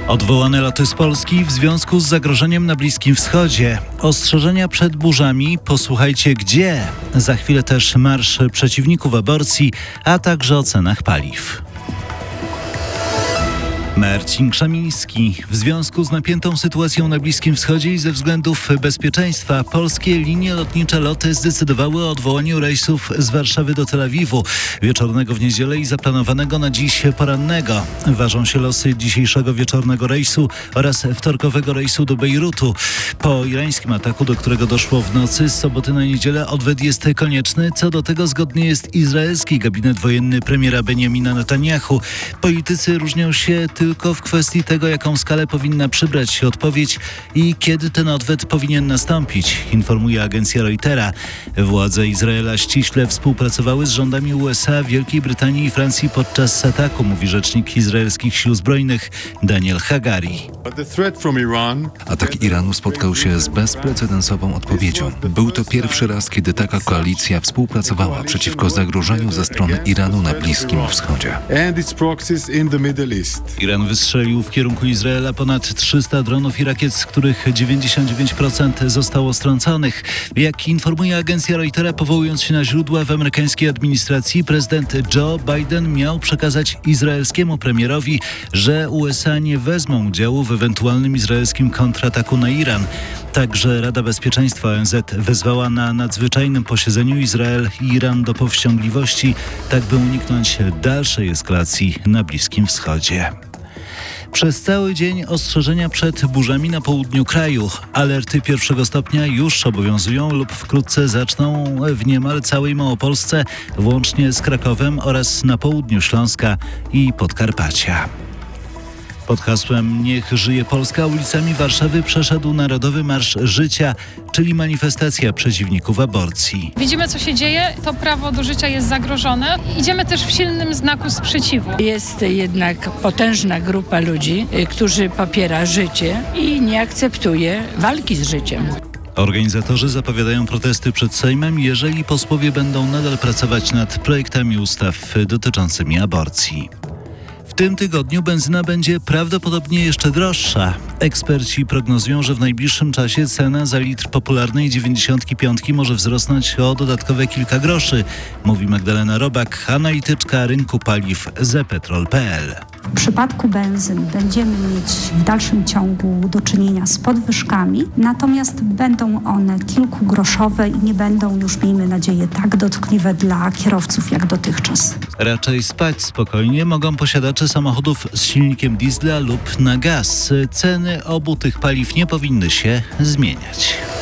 Odwołane loty z Polski w związku z zagrożeniem na Bliskim Wschodzie. Ostrzeżenia przed burzami, posłuchajcie gdzie. Za chwilę też marsz przeciwników aborcji, a także o cenach paliw. Marcin Krzemiński. W związku z napiętą sytuacją na Bliskim Wschodzie i ze względów bezpieczeństwa polskie linie lotnicze LOT zdecydowały o odwołaniu rejsów z Warszawy do Tel Awiwu, wieczornego w niedzielę i zaplanowanego na dziś porannego. Ważą się losy dzisiejszego wieczornego rejsu oraz wtorkowego rejsu do Bejrutu. Po irańskim ataku, do którego doszło w nocy z soboty na niedzielę, odwet jest konieczny. Co do tego zgodny jest izraelski gabinet wojenny premiera Benjamina Netanyahu. Politycy różnią się tylko w kwestii tego, jaką skalę powinna przybrać się odpowiedź i kiedy ten odwet powinien nastąpić, informuje agencja Reutera. Władze Izraela ściśle współpracowały z rządami USA, Wielkiej Brytanii i Francji podczas ataku, mówi rzecznik izraelskich sił zbrojnych Daniel Hagari. Atak Iranu spotkał się z bezprecedensową odpowiedzią. Był to pierwszy raz, kiedy taka koalicja współpracowała przeciwko zagrożeniu ze strony Iranu na Bliskim Wschodzie. Iran wystrzelił w kierunku Izraela ponad 300 dronów i rakiet, z których 99% zostało strąconych. Jak informuje agencja Reutera, powołując się na źródła w amerykańskiej administracji, prezydent Joe Biden miał przekazać izraelskiemu premierowi, że USA nie wezmą udziału w ewentualnym izraelskim kontrataku na Iran. Także Rada Bezpieczeństwa ONZ wezwała na nadzwyczajnym posiedzeniu Izrael i Iran do powściągliwości, tak by uniknąć dalszej eskalacji na Bliskim Wschodzie. Przez cały dzień ostrzeżenia przed burzami na południu kraju. Alerty pierwszego stopnia już obowiązują lub wkrótce zaczną w niemal całej Małopolsce, włącznie z Krakowem oraz na południu Śląska i Podkarpacia. Pod hasłem Niech żyje Polska ulicami Warszawy przeszedł Narodowy Marsz Życia, czyli manifestacja przeciwników aborcji. Widzimy, co się dzieje, to prawo do życia jest zagrożone. Idziemy też w silnym znaku sprzeciwu. Jest jednak potężna grupa ludzi, którzy popiera życie i nie akceptuje walki z życiem. Organizatorzy zapowiadają protesty przed Sejmem, jeżeli posłowie będą nadal pracować nad projektami ustaw dotyczącymi aborcji. W tym tygodniu benzyna będzie prawdopodobnie jeszcze droższa. Eksperci prognozują, że w najbliższym czasie cena za litr popularnej 95 może wzrosnąć o dodatkowe kilka groszy, mówi Magdalena Robak, analityczka rynku paliw zepetrol.pl. W przypadku benzyn będziemy mieć w dalszym ciągu do czynienia z podwyżkami, natomiast będą one kilkugroszowe i nie będą już, miejmy nadzieję, tak dotkliwe dla kierowców jak dotychczas. Raczej spać spokojnie mogą posiadacze samochodów z silnikiem diesla lub na gaz. Ceny obu tych paliw nie powinny się zmieniać.